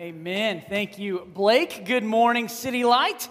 Amen. Thank you, Blake. Good morning, City Light.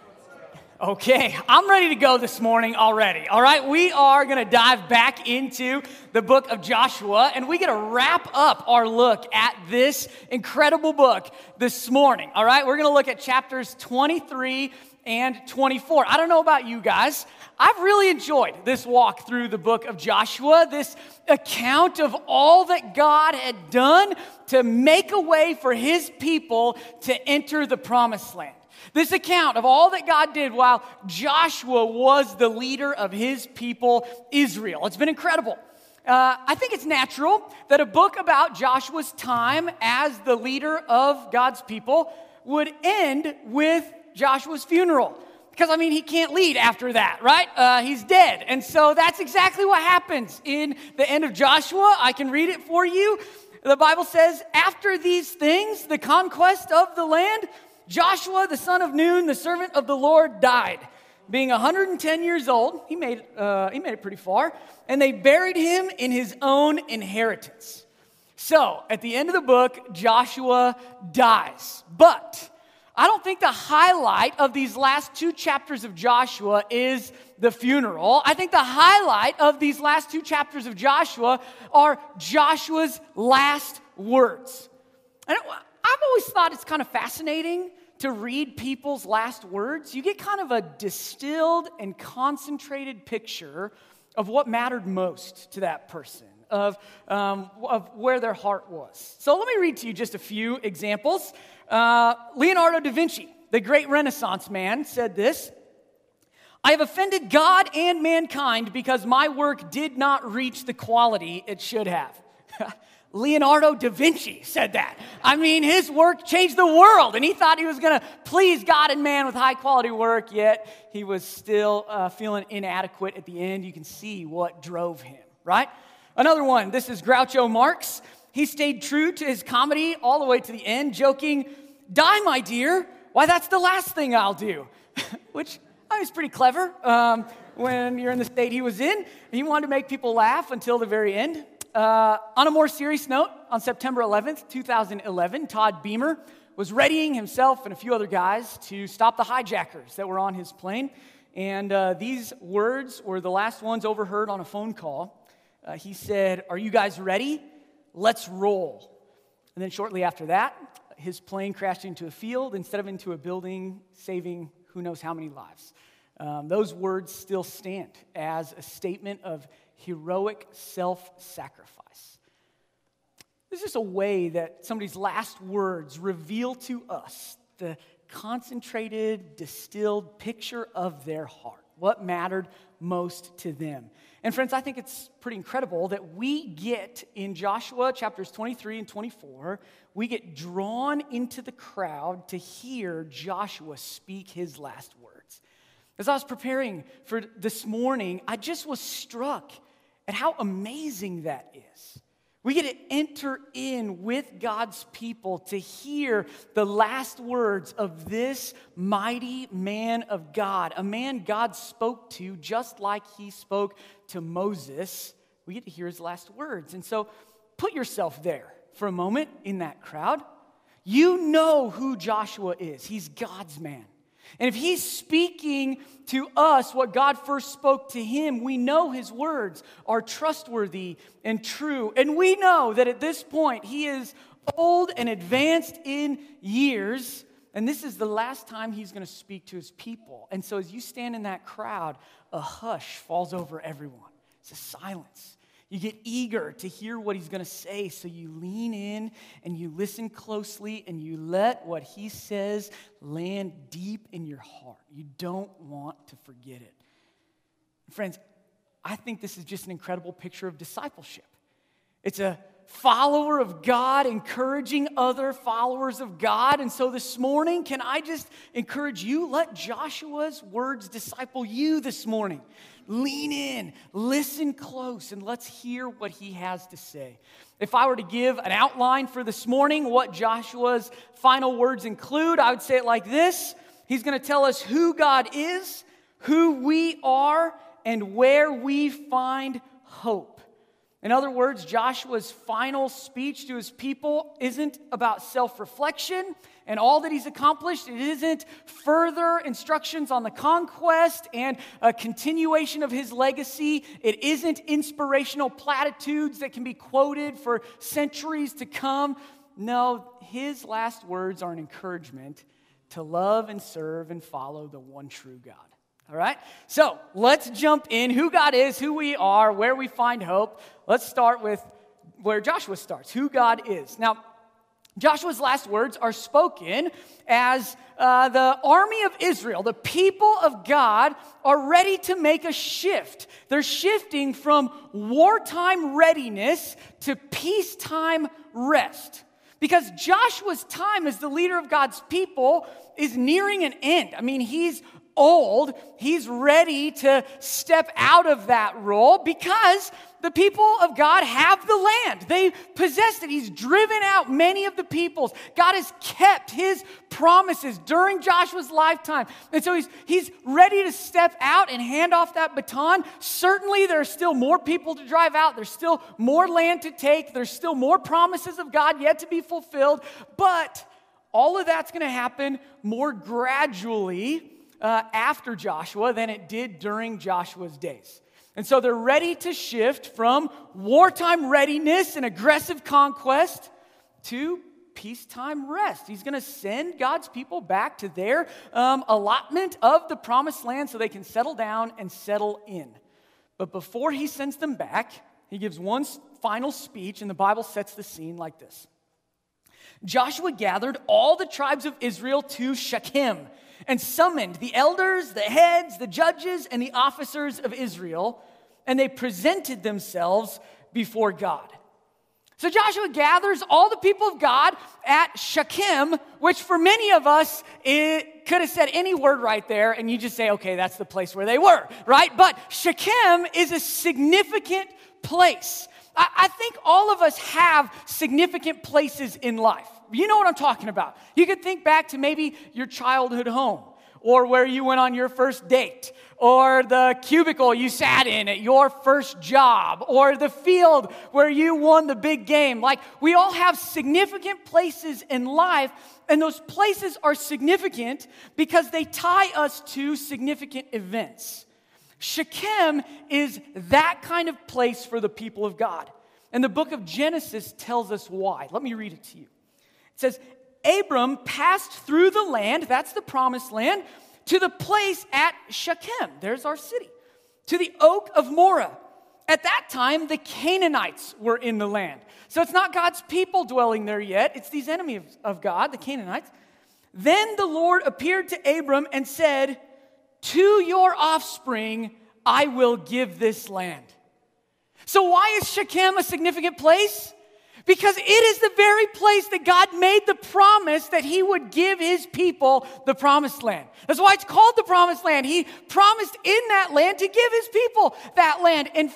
Okay, I'm ready to go this morning already. All right, we are going to dive back into the book of Joshua, and we get to wrap up our look at this incredible book this morning. All right, we're going to look at chapters 23 and 24. I don't know about you guys. I've really enjoyed this walk through the book of Joshua, this account of all that God had done to make a way for his people to enter the promised land. This account of all that God did while Joshua was the leader of his people, Israel. It's been incredible. I think it's natural that a book about Joshua's time as the leader of God's people would end with Joshua's funeral. Because, he can't lead after that, right? He's dead. And so that's exactly what happens in the end of Joshua. I can read it for you. The Bible says, after these things, the conquest of the land, Joshua, the son of Nun, the servant of the Lord, died. Being 110 years old, he made it pretty far, and they buried him in his own inheritance. So, at the end of the book, Joshua dies. But I don't think the highlight of these last two chapters of Joshua is the funeral. I think the highlight of these last two chapters of Joshua are Joshua's last words. And I've always thought it's kind of fascinating to read people's last words. You get kind of a distilled and concentrated picture of what mattered most to that person, of where their heart was. So let me read to you just a few examples. Leonardo da Vinci, the great Renaissance man, said this: I have offended God and mankind because my work did not reach the quality it should have. Leonardo da Vinci said that. His work changed the world, and he thought he was going to please God and man with high-quality work, yet he was still feeling inadequate at the end. You can see what drove him, right? Another one, this is Groucho Marx. He stayed true to his comedy all the way to the end, joking, "Die, my dear. Why, that's the last thing I'll do." Which is pretty clever when you're in the state he was in. He wanted to make people laugh until the very end. On a more serious note, on September 11th, 2011, Todd Beamer was readying himself and a few other guys to stop the hijackers that were on his plane. And these words were the last ones overheard on a phone call. He said, "Are you guys ready? Let's roll." And then shortly after that, his plane crashed into a field instead of into a building, saving who knows how many lives. Those words still stand as a statement of heroic self-sacrifice. This is a way that somebody's last words reveal to us the concentrated, distilled picture of their heart, what mattered most to them. And friends, I think it's pretty incredible that we get in Joshua chapters 23 and 24, we get drawn into the crowd to hear Joshua speak his last words. As I was preparing for this morning, I just was struck at how amazing that is. We get to enter in with God's people to hear the last words of this mighty man of God, a man God spoke to just like he spoke to Moses. We get to hear his last words. And so put yourself there for a moment in that crowd. You know who Joshua is. He's God's man. And if he's speaking to us what God first spoke to him, we know his words are trustworthy and true. And we know that at this point, he is old and advanced in years. And this is the last time he's going to speak to his people. And so as you stand in that crowd, a hush falls over everyone. It's a silence. You get eager to hear what he's going to say, so you lean in and you listen closely and you let what he says land deep in your heart. You don't want to forget it. Friends, I think this is just an incredible picture of discipleship. It's a follower of God encouraging other followers of God. And so this morning, can I just encourage you, let Joshua's words disciple you this morning. Lean in, listen close, and let's hear what he has to say. If I were to give an outline for this morning, what Joshua's final words include, I would say it like this. He's going to tell us who God is, who we are, and where we find hope. In other words, Joshua's final speech to his people isn't about self-reflection and all that he's accomplished. It isn't further instructions on the conquest and a continuation of his legacy. It isn't inspirational platitudes that can be quoted for centuries to come. No, his last words are an encouragement to love and serve and follow the one true God. All right? So let's jump in. Who God is, who we are, where we find hope. Let's start with where Joshua starts, who God is. Now, Joshua's last words are spoken as the army of Israel, the people of God, are ready to make a shift. They're shifting from wartime readiness to peacetime rest. Because Joshua's time as the leader of God's people is nearing an end. I mean, he's old. He's ready to step out of that role because the people of God have the land. They possessed it. He's driven out many of the peoples. God has kept his promises during Joshua's lifetime. And so he's ready to step out and hand off that baton. Certainly, there are still more people to drive out. There's still more land to take. There's still more promises of God yet to be fulfilled. But all of that's going to happen more gradually after Joshua than it did during Joshua's days. And so they're ready to shift from wartime readiness and aggressive conquest to peacetime rest. He's going to send God's people back to their allotment of the promised land so they can settle down and settle in. But before he sends them back, he gives one final speech, and the Bible sets the scene like this. Joshua gathered all the tribes of Israel to Shechem and summoned the elders, the heads, the judges, and the officers of Israel, and they presented themselves before God. So Joshua gathers all the people of God at Shechem, which for many of us, it could have said any word right there, and you just say, okay, that's the place where they were, right? But Shechem is a significant place. I think all of us have significant places in life. You know what I'm talking about. You could think back to maybe your childhood home, or where you went on your first date, or the cubicle you sat in at your first job, or the field where you won the big game. Like, we all have significant places in life, and those places are significant because they tie us to significant events. Shechem is that kind of place for the people of God. And the book of Genesis tells us why. Let me read it to you. It says, Abram passed through the land, that's the promised land, to the place at Shechem, there's our city, to the oak of Moreh. At that time, the Canaanites were in the land. So it's not God's people dwelling there yet, it's these enemies of God, the Canaanites. Then the Lord appeared to Abram and said, to your offspring, I will give this land. So why is Shechem a significant place? Because it is the very place that God made the promise that he would give his people the promised land. That's why it's called the promised land. He promised in that land to give his people that land. And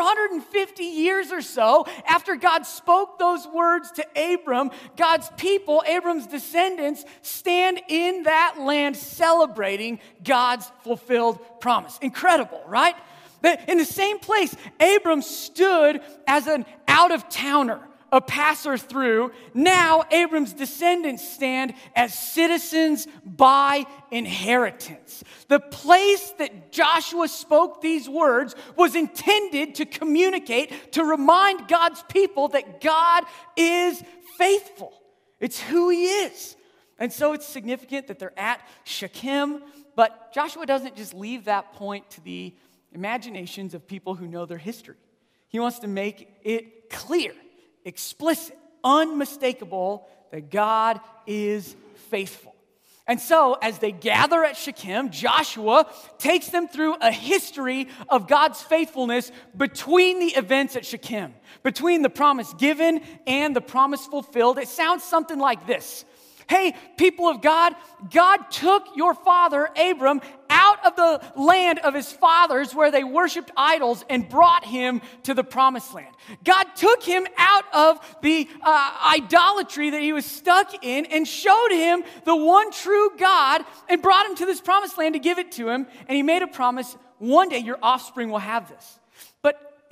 450 years or so after God spoke those words to Abram, God's people, Abram's descendants, stand in that land celebrating God's fulfilled promise. Incredible, right? But in the same place, Abram stood as an out-of-towner, a passer through. Now Abram's descendants stand as citizens by inheritance. The place that Joshua spoke these words was intended to communicate, to remind God's people that God is faithful. It's who he is. And so it's significant that they're at Shechem, but Joshua doesn't just leave that point to the imaginations of people who know their history. He wants to make it clear, explicit, unmistakable that God is faithful. And so, as they gather at Shechem, Joshua takes them through a history of God's faithfulness between the events at Shechem, between the promise given and the promise fulfilled. It sounds something like this. Hey, people of God, God took your father, Abram, out of the land of his fathers where they worshiped idols and brought him to the promised land. God took him out of the idolatry that he was stuck in and showed him the one true God and brought him to this promised land to give it to him. And he made a promise, one day your offspring will have this. But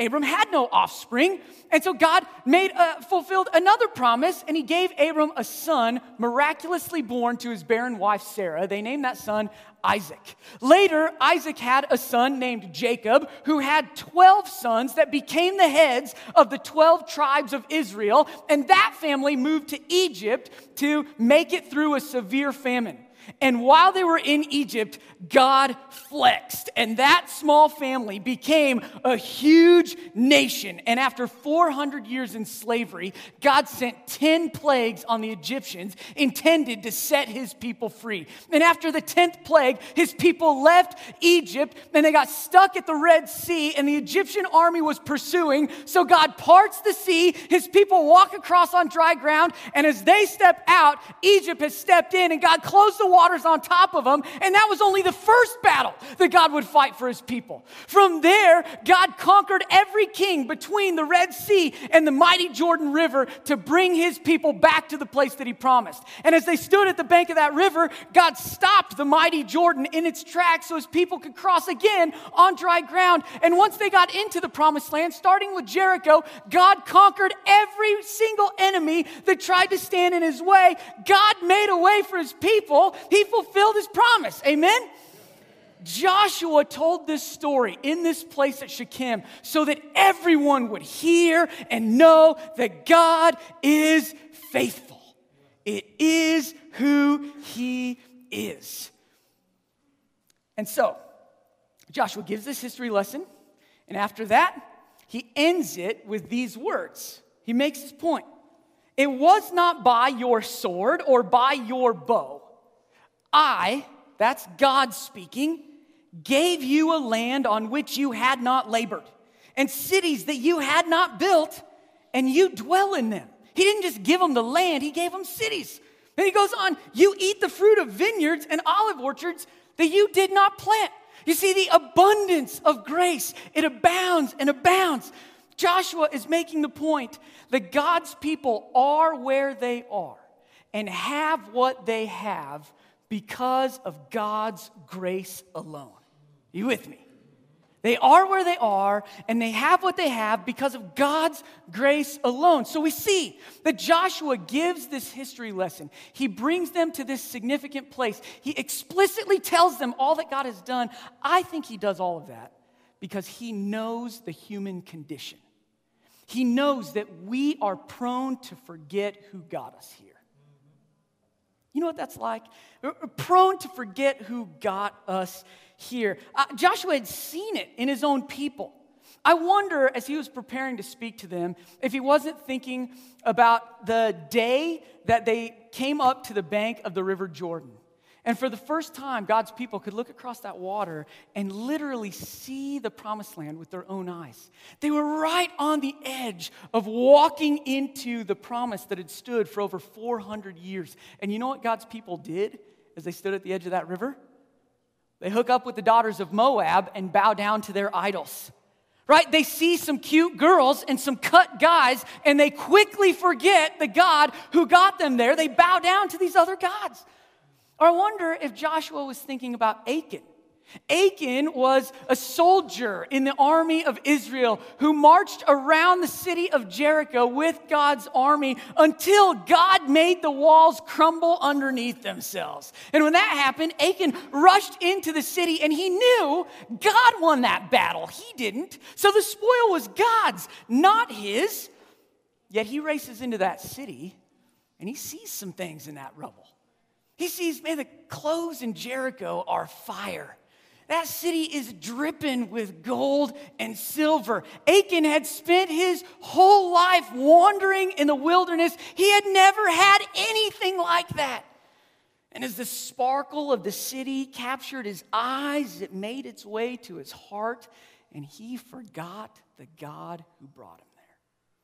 Abram had no offspring. And so God fulfilled another promise, and he gave Abram a son miraculously born to his barren wife Sarah. They named that son Isaac. Later, Isaac had a son named Jacob, who had 12 sons that became the heads of the 12 tribes of Israel. And that family moved to Egypt to make it through a severe famine. And while they were in Egypt, God flexed. And that small family became a huge nation. And after 400 years in slavery, God sent 10 plagues on the Egyptians intended to set his people free. And after the 10th plague, his people left Egypt and they got stuck at the Red Sea, and the Egyptian army was pursuing. So God parts the sea, his people walk across on dry ground, and as they step out, Egypt has stepped in and God closed the waters on top of them. And that was only the first battle that God would fight for his people. From there, God conquered every king between the Red Sea and the mighty Jordan River to bring his people back to the place that he promised. And as they stood at the bank of that river, God stopped the mighty Jordan in its tracks so his people could cross again on dry ground. And once they got into the promised land, starting with Jericho, God conquered every single enemy that tried to stand in his way. God made a way for his people. He fulfilled his promise. Amen? Joshua told this story in this place at Shechem so that everyone would hear and know that God is faithful. It is who he is. And so, Joshua gives this history lesson, and after that, he ends it with these words. He makes his point. It was not by your sword or by your bow. I, that's God speaking, gave you a land on which you had not labored, and cities that you had not built, and you dwell in them. He didn't just give them the land, he gave them cities. And he goes on, you eat the fruit of vineyards and olive orchards that you did not plant. You see, the abundance of grace, it abounds and abounds. Joshua is making the point that God's people are where they are and have what they have because of God's grace alone. Are you with me? They are where they are, and they have what they have because of God's grace alone. So we see that Joshua gives this history lesson. He brings them to this significant place. He explicitly tells them all that God has done. I think he does all of that because he knows the human condition. He knows that we are prone to forget who got us here. You know what that's like? We're prone to forget who got us here. Joshua had seen it in his own people. I wonder, as he was preparing to speak to them, if he wasn't thinking about the day that they came up to the bank of the River Jordan. And for the first time, God's people could look across that water and literally see the promised land with their own eyes. They were right on the edge of walking into the promise that had stood for over 400 years. And you know what God's people did as they stood at the edge of that river? They hook up with the daughters of Moab and bow down to their idols. Right? They see some cute girls and some cut guys, and they quickly forget the God who got them there. They bow down to these other gods. Or I wonder if Joshua was thinking about Achan. Achan was a soldier in the army of Israel who marched around the city of Jericho with God's army until God made the walls crumble underneath themselves. And when that happened, Achan rushed into the city and he knew God won that battle. He didn't. So the spoil was God's, not his. Yet he races into that city and he sees some things in that rubble. He sees, man, the clothes in Jericho are fire. That city is dripping with gold and silver. Achan had spent his whole life wandering in the wilderness. He had never had anything like that. And as the sparkle of the city captured his eyes, it made its way to his heart, and he forgot the God who brought him there.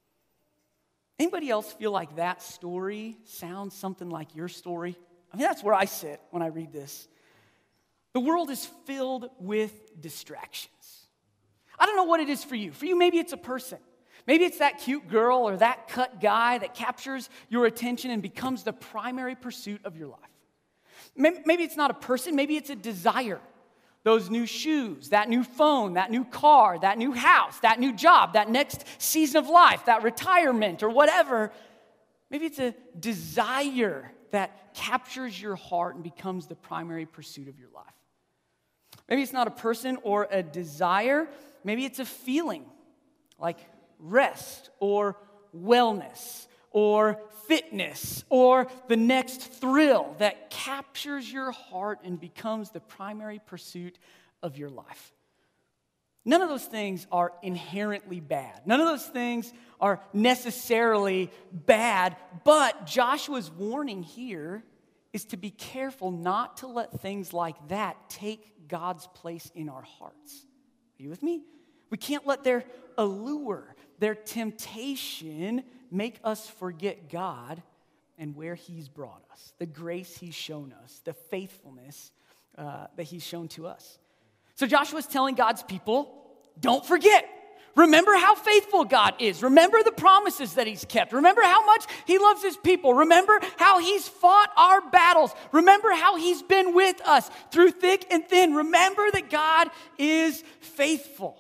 Anybody else feel like that story sounds something like your story? I mean, that's where I sit when I read this. The world is filled with distractions. I don't know what it is for you. For you, maybe it's a person. Maybe it's that cute girl or that cut guy that captures your attention and becomes the primary pursuit of your life. Maybe it's not a person. Maybe it's a desire. those new shoes, that new phone, that new car, that new house, that new job, that next season of life, that retirement or whatever. Maybe it's a desire that captures your heart and becomes the primary pursuit of your life. Maybe it's not a person or a desire. Maybe it's a feeling like rest or wellness or fitness or the next thrill that captures your heart and becomes the primary pursuit of your life. None of those things are inherently bad. None of those things are necessarily bad, but Joshua's warning here is to be careful not to let things like that take God's place in our hearts. Are you with me? We can't let their allure, their temptation make us forget God and where He's brought us, the grace He's shown us, the faithfulness that He's shown to us. So Joshua's telling God's people, don't forget. Remember how faithful God is. Remember the promises that He's kept. Remember how much He loves His people. Remember how He's fought our battles. Remember how He's been with us through thick and thin. Remember that God is faithful.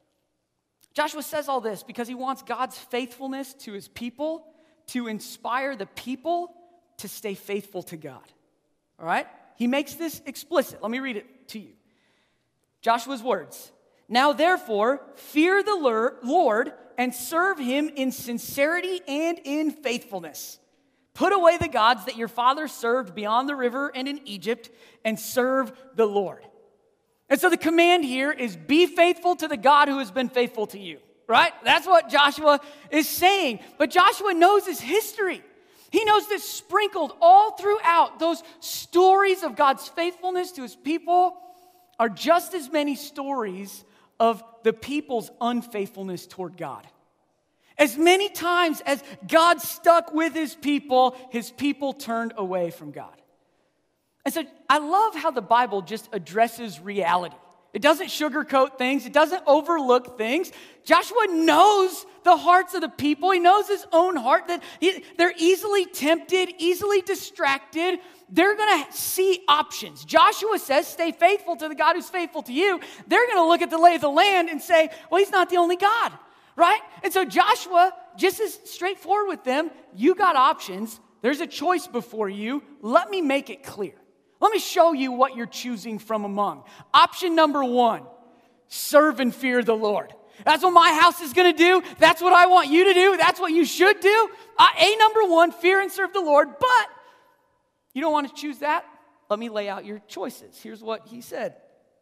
Joshua says all this because he wants God's faithfulness to His people to inspire the people to stay faithful to God. All right? He makes this explicit. Let me read it to you. Joshua's words. Now therefore, fear the Lord and serve Him in sincerity and in faithfulness. Put away the gods that your fathers served beyond the river and in Egypt and serve the Lord. And so the command here is be faithful to the God who has been faithful to you, right? That's what Joshua is saying. But Joshua knows his history. He knows this sprinkled all throughout. Those stories of God's faithfulness to His people are just as many stories of the people's unfaithfulness toward God. As many times as God stuck with His people turned away from God. And so I love how the Bible just addresses reality. It doesn't sugarcoat things. It doesn't overlook things. Joshua knows the hearts of the people. He knows his own heart, that they're easily tempted, easily distracted. They're going to see options. Joshua says, stay faithful to the God who's faithful to you. They're going to look at the lay of the land and say, well, He's not the only God, right? And so Joshua just is straightforward with them. You got options. There's a choice before you. Let me make it clear. Let me show you what you're choosing from among. Option number 1, serve and fear the Lord. That's what my house is going to do. That's what I want you to do. That's what you should do. Number 1, fear and serve the Lord. But you don't want to choose that? Let me lay out your choices. Here's what he said.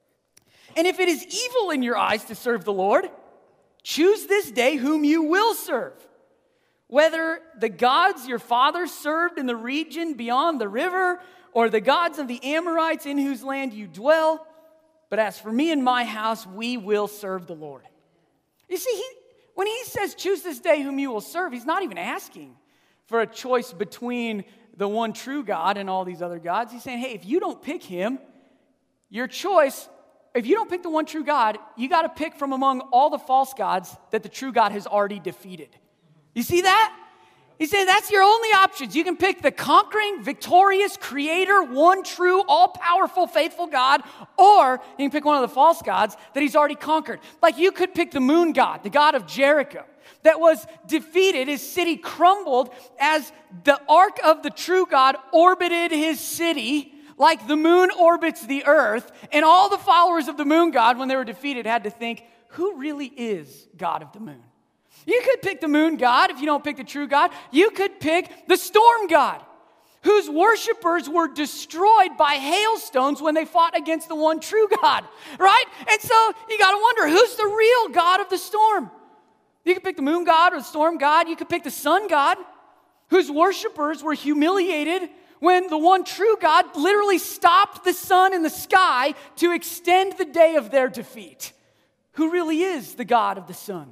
And if it is evil in your eyes to serve the Lord, choose this day whom you will serve. Whether the gods your fathers served in the region beyond the river, or the gods of the Amorites in whose land you dwell. But as for me and my house, we will serve the Lord. You see, when he says, choose this day whom you will serve, he's not even asking for a choice between the one true God and all these other gods. He's saying, hey, if you don't pick Him, your choice, if you don't pick the one true God, you got to pick from among all the false gods that the true God has already defeated. You see that? He said that's your only options. You can pick the conquering, victorious, creator, one true, all-powerful, faithful God, or you can pick one of the false gods that He's already conquered. Like you could pick the moon god, the god of Jericho, that was defeated. His city crumbled as the ark of the true God orbited his city like the moon orbits the earth, and all the followers of the moon god, when they were defeated, had to think, who really is God of the moon? You could pick the moon god if you don't pick the true God. You could pick the storm god, whose worshipers were destroyed by hailstones when they fought against the one true God, right? And so you got to wonder, who's the real God of the storm? You could pick the moon god or the storm god. You could pick the sun god, whose worshipers were humiliated when the one true God literally stopped the sun in the sky to extend the day of their defeat. Who really is the God of the sun?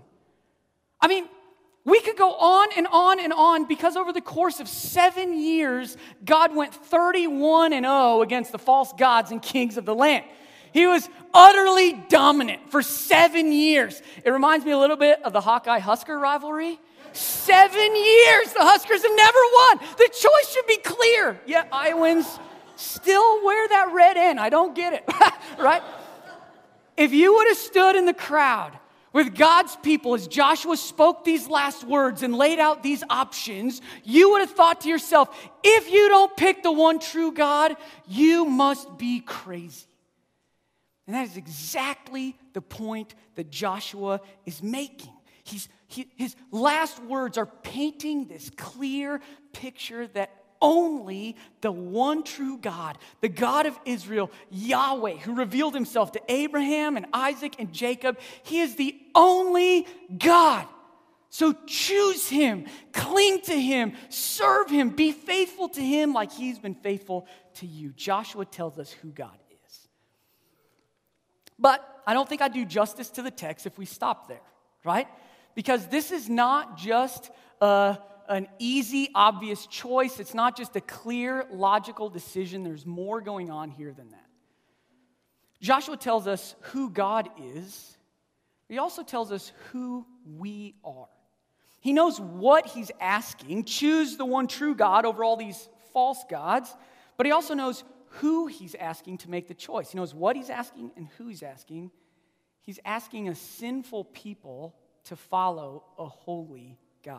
I mean, we could go on and on and on because over the course of 7 years, God went 31-0 against the false gods and kings of the land. He was utterly dominant for 7 years. It reminds me a little bit of the Hawkeye-Husker rivalry. 7 years, the Huskers have never won. The choice should be clear. Yet Iowans still wear that red N. I don't get it, right? If you would have stood in the crowd with God's people as Joshua spoke these last words and laid out these options, you would have thought to yourself, if you don't pick the one true God, you must be crazy. And that is exactly the point that Joshua is making. His last words are painting this clear picture that only the one true God, the God of Israel, Yahweh, who revealed himself to Abraham and Isaac and Jacob, he is the only God. So choose him, cling to him, serve him, be faithful to him like he's been faithful to you. Joshua tells us who God is. But I don't think I do justice to the text if we stop there, right? Because this is not just an easy, obvious choice. It's not just a clear, logical decision. There's more going on here than that. Joshua tells us who God is. He also tells us who we are. He knows what he's asking. Choose the one true God over all these false gods. But he also knows who he's asking to make the choice. He knows what he's asking and who he's asking. He's asking a sinful people to follow a holy God.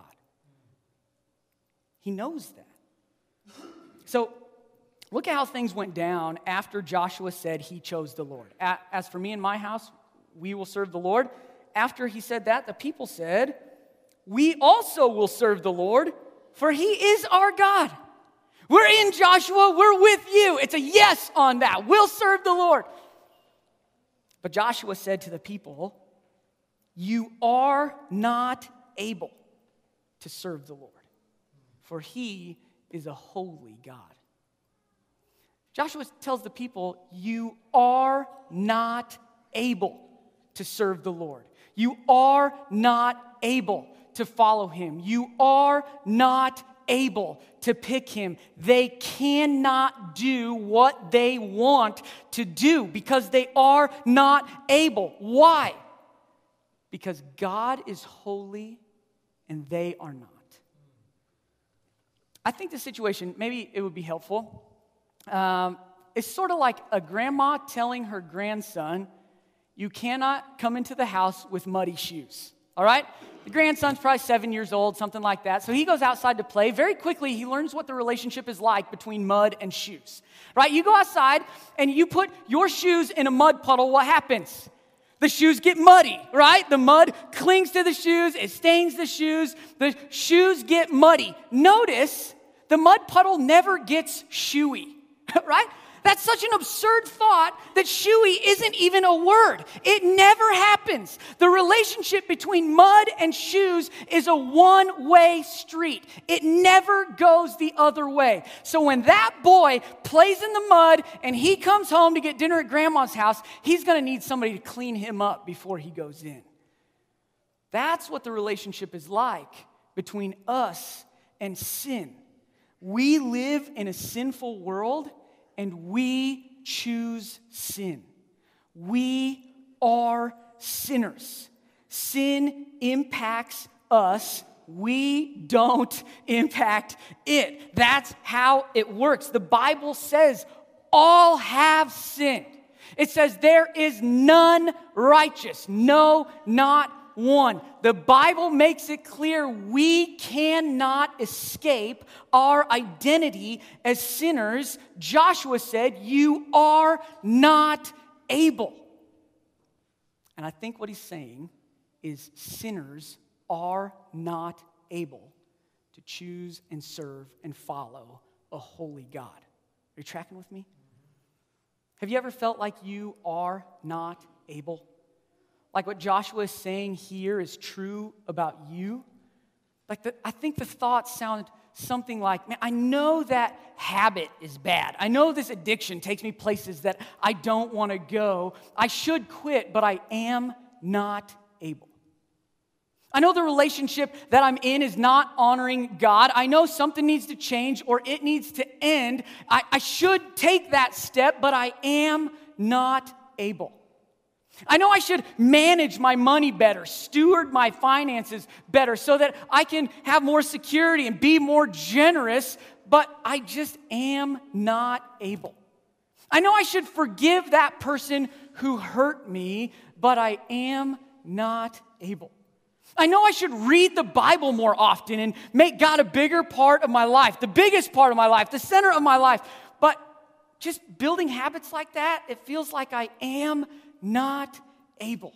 He knows that. So look at how things went down after Joshua said he chose the Lord. As for me and my house, we will serve the Lord. After he said that, the people said, we also will serve the Lord, for he is our God. We're in, Joshua. We're with you. It's a yes on that. We'll serve the Lord. But Joshua said to the people, you are not able to serve the Lord, for he is a holy God. Joshua tells the people, you are not able to serve the Lord. You are not able to follow him. You are not able to pick him. They cannot do what they want to do because they are not able. Why? Because God is holy and they are not. I think the situation, maybe it would be helpful. It's sort of like a grandma telling her grandson, you cannot come into the house with muddy shoes. All right? The grandson's probably 7 years old, something like that. So he goes outside to play. Very quickly, he learns what the relationship is like between mud and shoes. Right? You go outside and you put your shoes in a mud puddle, what happens? The shoes get muddy, right? The mud clings to the shoes. It stains the shoes. The shoes get muddy. Notice the mud puddle never gets shoey, right? That's such an absurd thought that shoey isn't even a word. It never happens. The relationship between mud and shoes is a one-way street. It never goes the other way. So when that boy plays in the mud and he comes home to get dinner at grandma's house, he's going to need somebody to clean him up before he goes in. That's what the relationship is like between us and sin. We live in a sinful world, and we choose sin. We are sinners. Sin impacts us. We don't impact it. That's how it works. The Bible says all have sinned. It says there is none righteous. No, not one. The Bible makes it clear we cannot escape our identity as sinners. Joshua said, you are not able. And I think what he's saying is sinners are not able to choose and serve and follow a holy God. Are you tracking with me? Have you ever felt like you are not able? Like what Joshua is saying here is true about you? I think the thoughts sound something like, man, I know that habit is bad. I know this addiction takes me places that I don't want to go. I should quit, but I am not able. I know the relationship that I'm in is not honoring God. I know something needs to change or it needs to end. I should take that step, but I am not able. I know I should manage my money better, steward my finances better so that I can have more security and be more generous, but I just am not able. I know I should forgive that person who hurt me, but I am not able. I know I should read the Bible more often and make God a bigger part of my life, the biggest part of my life, the center of my life. But just building habits like that, it feels like I am not able.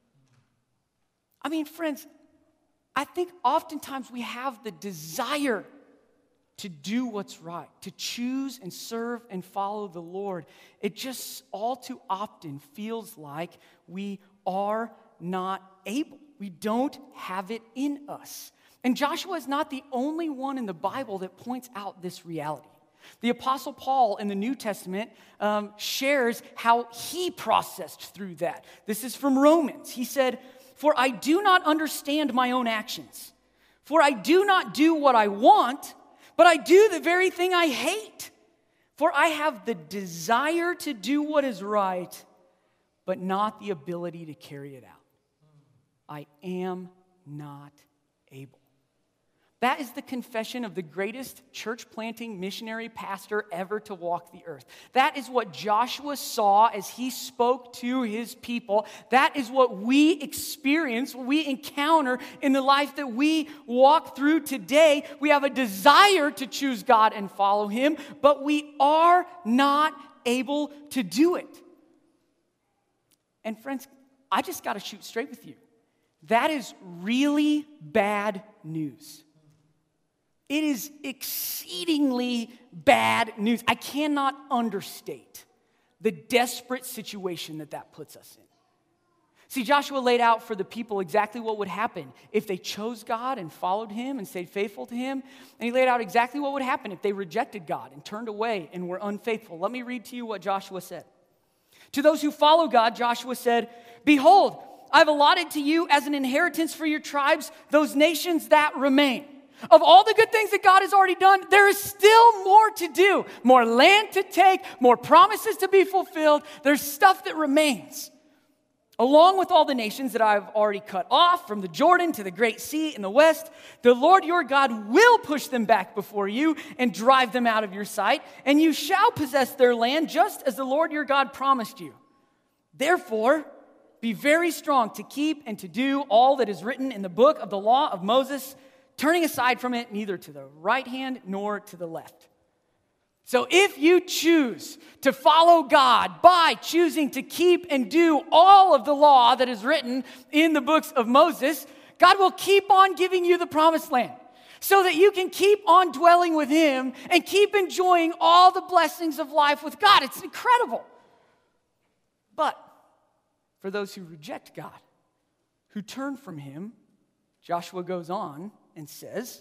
I mean, friends, I think oftentimes we have the desire to do what's right, to choose and serve and follow the Lord. It just all too often feels like we are not able. We don't have it in us. And Joshua is not the only one in the Bible that points out this reality. The Apostle Paul in the New Testament shares how he processed through that. This is from Romans. He said, "For I do not understand my own actions. For I do not do what I want, but I do the very thing I hate. For I have the desire to do what is right, but not the ability to carry it out. I am not able." That is the confession of the greatest church planting missionary pastor ever to walk the earth. That is what Joshua saw as he spoke to his people. That is what we experience, what we encounter in the life that we walk through today. We have a desire to choose God and follow Him, but we are not able to do it. And friends, I just got to shoot straight with you. That is really bad news. It is exceedingly bad news. I cannot understate the desperate situation that puts us in. See, Joshua laid out for the people exactly what would happen if they chose God and followed Him and stayed faithful to Him. And he laid out exactly what would happen if they rejected God and turned away and were unfaithful. Let me read to you what Joshua said. To those who follow God, Joshua said, "Behold, I've allotted to you as an inheritance for your tribes those nations that remain." Of all the good things that God has already done, there is still more to do. More land to take, more promises to be fulfilled. There's stuff that remains. Along with all the nations that I've already cut off, from the Jordan to the Great Sea in the west, the Lord your God will push them back before you and drive them out of your sight, and you shall possess their land just as the Lord your God promised you. Therefore, be very strong to keep and to do all that is written in the book of the law of Moses, turning aside from it neither to the right hand nor to the left. So if you choose to follow God by choosing to keep and do all of the law that is written in the books of Moses, God will keep on giving you the promised land so that you can keep on dwelling with Him and keep enjoying all the blessings of life with God. It's incredible. But for those who reject God, who turn from Him, Joshua goes on and says,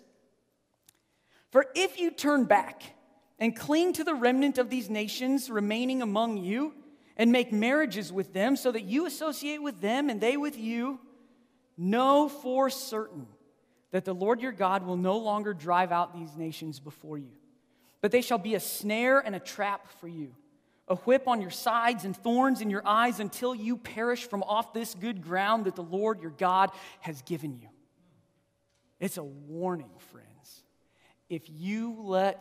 "For if you turn back and cling to the remnant of these nations remaining among you and make marriages with them so that you associate with them and they with you, know for certain that the Lord your God will no longer drive out these nations before you, but they shall be a snare and a trap for you, a whip on your sides and thorns in your eyes until you perish from off this good ground that the Lord your God has given you." It's a warning, friends. If you let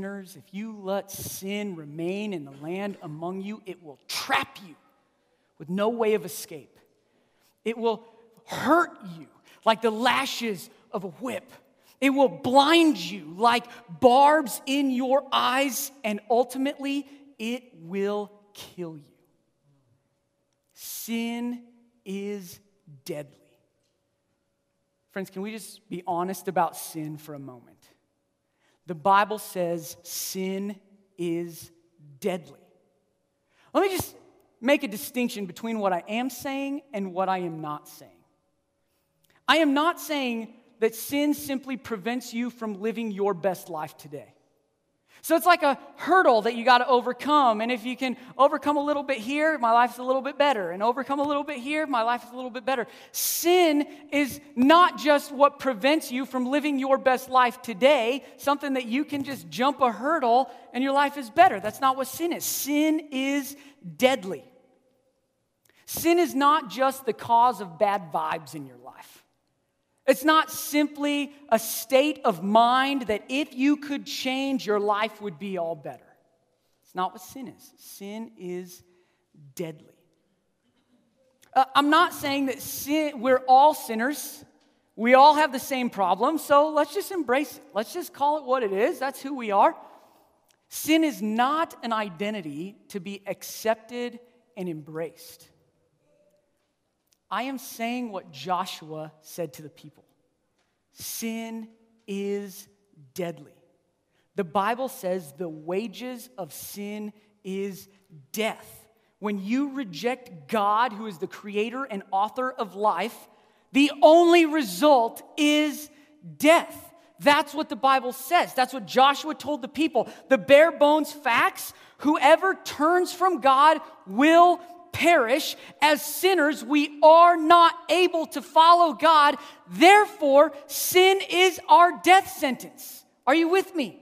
sin remain in the land among you, it will trap you with no way of escape. It will hurt you like the lashes of a whip. It will blind you like barbs in your eyes, and ultimately, it will kill you. Sin is deadly. Friends, can we just be honest about sin for a moment? The Bible says sin is deadly. Let me just make a distinction between what I am saying and what I am not saying. I am not saying that sin simply prevents you from living your best life today. So it's like a hurdle that you got to overcome. And if you can overcome a little bit here, my life's a little bit better. And overcome a little bit here, my life is a little bit better. Sin is not just what prevents you from living your best life today, something that you can just jump a hurdle and your life is better. That's not what sin is. Sin is deadly. Sin is not just the cause of bad vibes in your life. It's not simply a state of mind that if you could change, your life would be all better. It's not what sin is. Sin is deadly. I'm not saying that we're all sinners. We all have the same problem, so let's just embrace it. Let's just call it what it is. That's who we are. Sin is not an identity to be accepted and embraced. I am saying what Joshua said to the people. Sin is deadly. The Bible says the wages of sin is death. When you reject God, who is the creator and author of life, the only result is death. That's what the Bible says. That's what Joshua told the people. The bare bones facts, whoever turns from God will perish. As sinners, we are not able to follow God. Therefore, sin is our death sentence. Are you with me?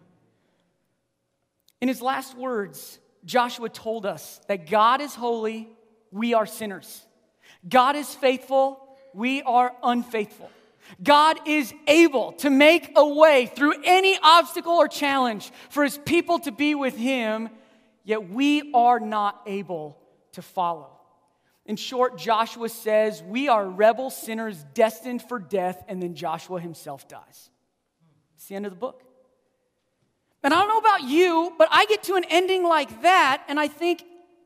In his last words, Joshua told us that God is holy, we are sinners. God is faithful, we are unfaithful. God is able to make a way through any obstacle or challenge for his people to be with him, yet we are not able to follow. In short, Joshua says we are rebel sinners destined for death, and then Joshua himself dies. It's the end of the book. And I don't know about you, but I get to an ending like that, and I think,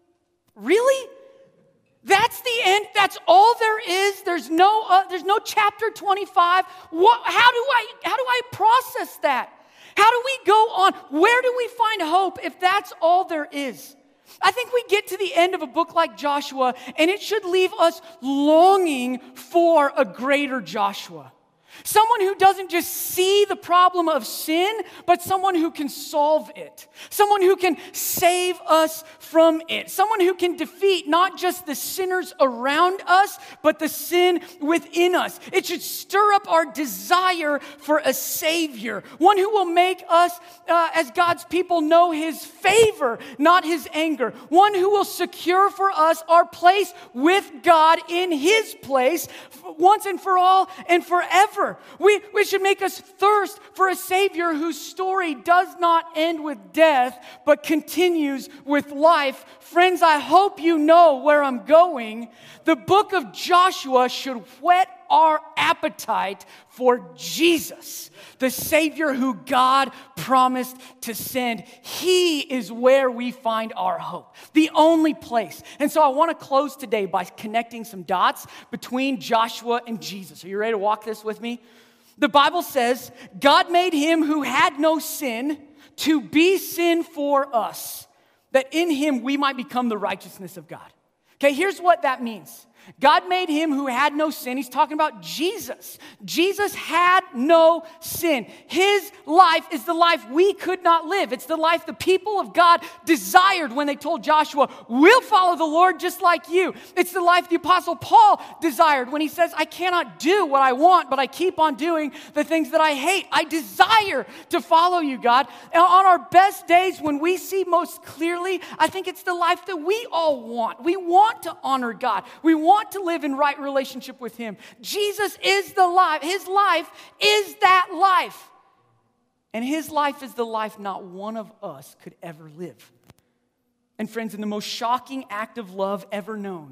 really? That's the end? That's all there is? There's no chapter 25? How do I process that? How do we go on? Where do we find hope if that's all there is? I think we get to the end of a book like Joshua, and it should leave us longing for a greater Joshua. Someone who doesn't just see the problem of sin, but someone who can solve it. Someone who can save us from it. Someone who can defeat not just the sinners around us, but the sin within us. It should stir up our desire for a Savior. One who will make us, as God's people, know His favor, not His anger. One who will secure for us our place with God in His place, once and for all and forever. We should make us thirst for a Savior whose story does not end with death, but continues with life. Friends, I hope you know where I'm going. The book of Joshua should whet our appetite for Jesus, the Savior who God promised to send. He is where we find our hope, the only place. And so I want to close today by connecting some dots between Joshua and Jesus. Are you ready to walk this with me? The Bible says, God made him who had no sin to be sin for us, that in him we might become the righteousness of God. Okay, here's what that means. God made him who had no sin. He's talking about Jesus. Jesus had no sin. His life is the life we could not live. It's the life the people of God desired when they told Joshua, we'll follow the Lord just like you. It's the life the Apostle Paul desired when he says, I cannot do what I want, but I keep on doing the things that I hate. I desire to follow you, God. And on our best days, when we see most clearly, I think it's the life that we all want. We want to honor God. We want to live in right relationship with Him. Jesus is the life. His life is that life. And His life is the life not one of us could ever live. And friends, in the most shocking act of love ever known,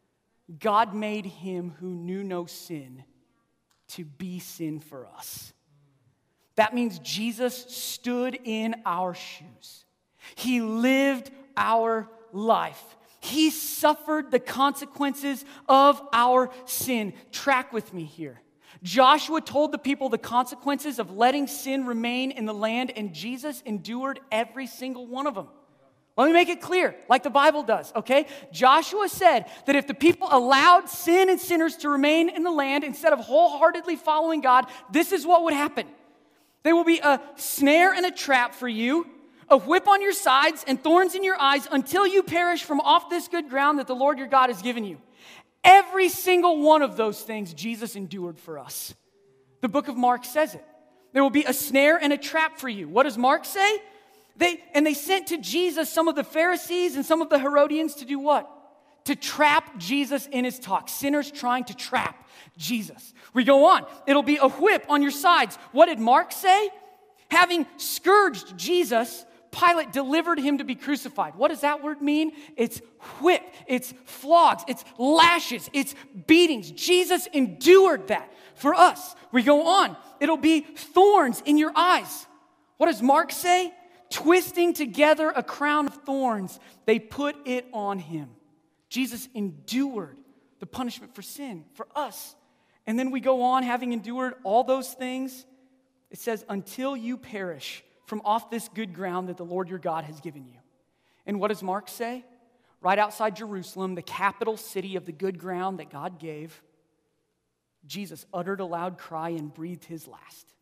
God made Him who knew no sin to be sin for us. That means Jesus stood in our shoes. He lived our life. He suffered the consequences of our sin. Track with me here. Joshua told the people the consequences of letting sin remain in the land, and Jesus endured every single one of them. Let me make it clear, like the Bible does, okay? Joshua said that if the people allowed sin and sinners to remain in the land instead of wholeheartedly following God, this is what would happen. There will be a snare and a trap for you, a whip on your sides and thorns in your eyes until you perish from off this good ground that the Lord your God has given you. Every single one of those things Jesus endured for us. The book of Mark says it. There will be a snare and a trap for you. What does Mark say? They sent to Jesus some of the Pharisees and some of the Herodians to do what? To trap Jesus in his talk. Sinners trying to trap Jesus. We go on. It'll be a whip on your sides. What did Mark say? Having scourged Jesus, Pilate delivered him to be crucified. What does that word mean? It's whip, it's flogs, it's lashes, it's beatings. Jesus endured that for us. We go on. It'll be thorns in your eyes. What does Mark say? Twisting together a crown of thorns, they put it on him. Jesus endured the punishment for sin, for us. And then we go on, having endured all those things, it says, until you perish from off this good ground that the Lord your God has given you. And what does Mark say? Right outside Jerusalem, the capital city of the good ground that God gave, Jesus uttered a loud cry and breathed his last.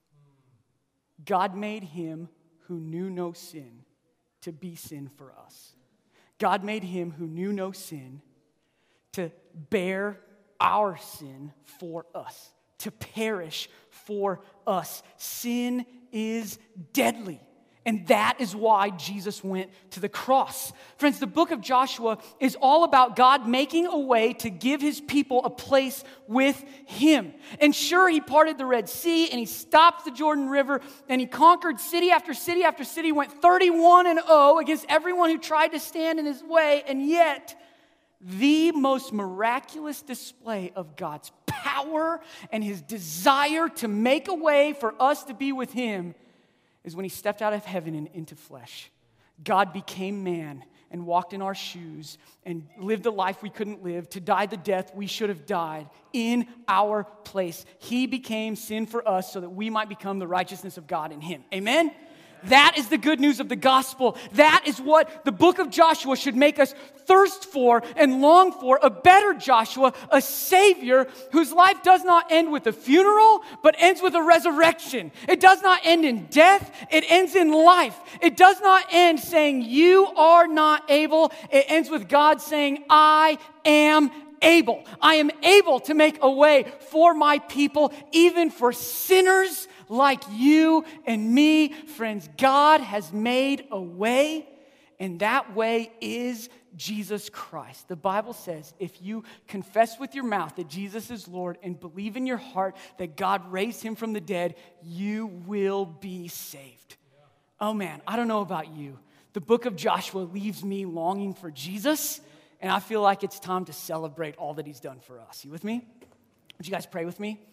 God made him who knew no sin to be sin for us. God made him who knew no sin to bear our sin for us, to perish for us. Sin is deadly. And that is why Jesus went to the cross. Friends, the book of Joshua is all about God making a way to give his people a place with him. And sure, he parted the Red Sea and he stopped the Jordan River and he conquered city after city after city, went 31-0 against everyone who tried to stand in his way. And yet, the most miraculous display of God's power and his desire to make a way for us to be with him is when he stepped out of heaven and into flesh. God became man and walked in our shoes and lived the life we couldn't live, to die the death we should have died in our place. He became sin for us so that we might become the righteousness of God in him. Amen? That is the good news of the gospel. That is what the book of Joshua should make us thirst for and long for, a better Joshua, a Savior whose life does not end with a funeral, but ends with a resurrection. It does not end in death, it ends in life. It does not end saying, you are not able. It ends with God saying, I am able. I am able to make a way for my people, even for sinners like you and me. Friends, God has made a way, and that way is Jesus Christ. The Bible says if you confess with your mouth that Jesus is Lord and believe in your heart that God raised him from the dead, you will be saved. Oh man, I don't know about you. The book of Joshua leaves me longing for Jesus, and I feel like it's time to celebrate all that he's done for us. You with me? Would you guys pray with me?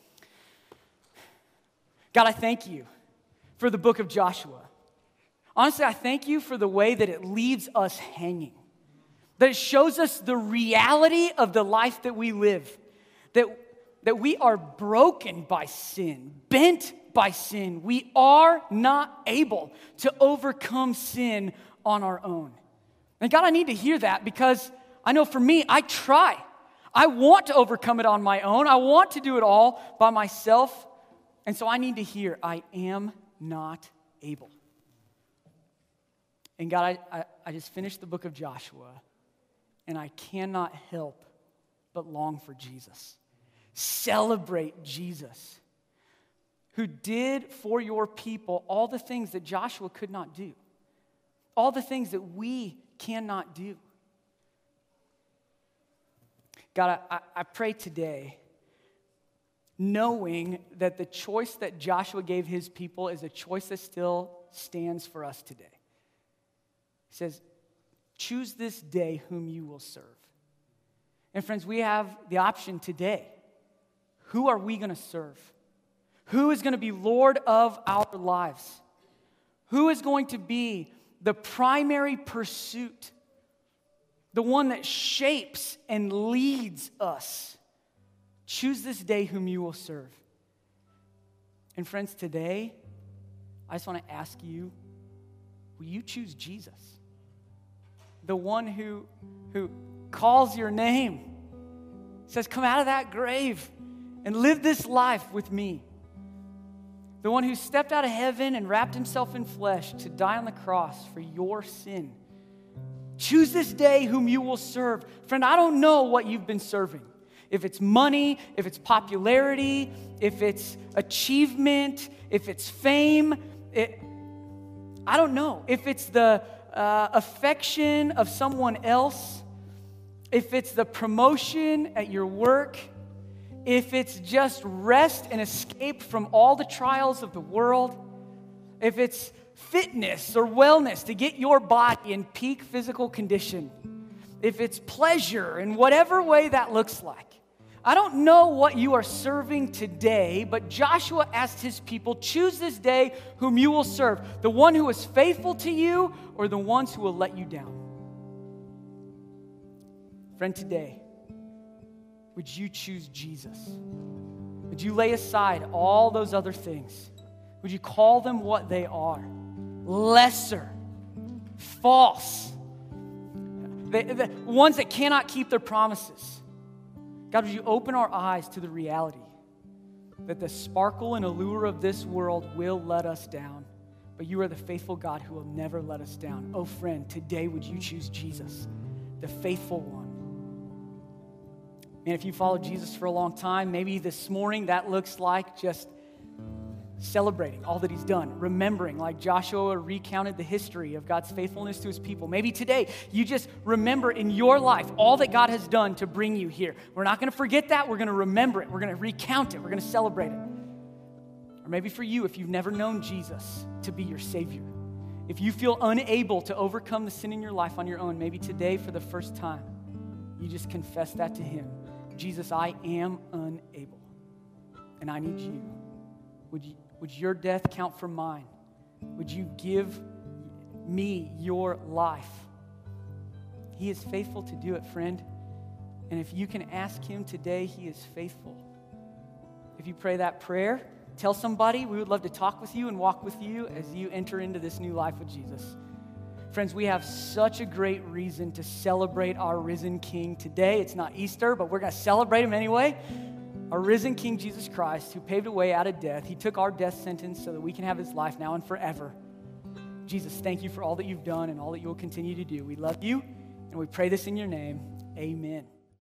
God, I thank you for the book of Joshua. Honestly, I thank you for the way that it leaves us hanging, that it shows us the reality of the life that we live, that we are broken by sin, bent by sin. We are not able to overcome sin on our own. And God, I need to hear that because I know for me, I try. I want to overcome it on my own. I want to do it all by myself. And so I need to hear, I am not able. And God, I just finished the book of Joshua, and I cannot help but long for Jesus. Celebrate Jesus, who did for your people all the things that Joshua could not do, all the things that we cannot do. God, I pray today, knowing that the choice that Joshua gave his people is a choice that still stands for us today. He says, choose this day whom you will serve. And friends, we have the option today. Who are we going to serve? Who is going to be Lord of our lives? Who is going to be the primary pursuit, the one that shapes and leads us? Choose this day whom you will serve. And friends, today, I just want to ask you, will you choose Jesus? The one who calls your name, says, come out of that grave and live this life with me. The one who stepped out of heaven and wrapped himself in flesh to die on the cross for your sin. Choose this day whom you will serve. Friend, I don't know what you've been serving. If it's money, if it's popularity, if it's achievement, if it's fame, I don't know. If it's the affection of someone else, if it's the promotion at your work, if it's just rest and escape from all the trials of the world, if it's fitness or wellness, to get your body in peak physical condition, if it's pleasure in whatever way that looks like. I don't know what you are serving today, but Joshua asked his people, choose this day whom you will serve, the one who is faithful to you or the ones who will let you down. Friend, today, would you choose Jesus? Would you lay aside all those other things? Would you call them what they are? Lesser, false, the ones that cannot keep their promises. God, would you open our eyes to the reality that the sparkle and allure of this world will let us down, but you are the faithful God who will never let us down. Oh, friend, today would you choose Jesus, the faithful one? And if you followed Jesus for a long time, maybe this morning that looks like just celebrating all that he's done, remembering like Joshua recounted the history of God's faithfulness to his people. Maybe today you just remember in your life all that God has done to bring you here. We're not going to forget that. We're going to remember it. We're going to recount it. We're going to celebrate it. Or maybe for you, if you've never known Jesus to be your Savior, if you feel unable to overcome the sin in your life on your own, maybe today for the first time, you just confess that to him. Jesus, I am unable, and I need you. Would your death count for mine? Would you give me your life? He is faithful to do it, friend. And if you can ask him today, he is faithful. If you pray that prayer, tell somebody. We would love to talk with you and walk with you as you enter into this new life with Jesus. Friends, we have such a great reason to celebrate our risen King today. It's not Easter, but we're going to celebrate him anyway. Our risen King, Jesus Christ, who paved a way out of death. He took our death sentence so that we can have his life now and forever. Jesus, thank you for all that you've done and all that you will continue to do. We love you, and we pray this in your name. Amen.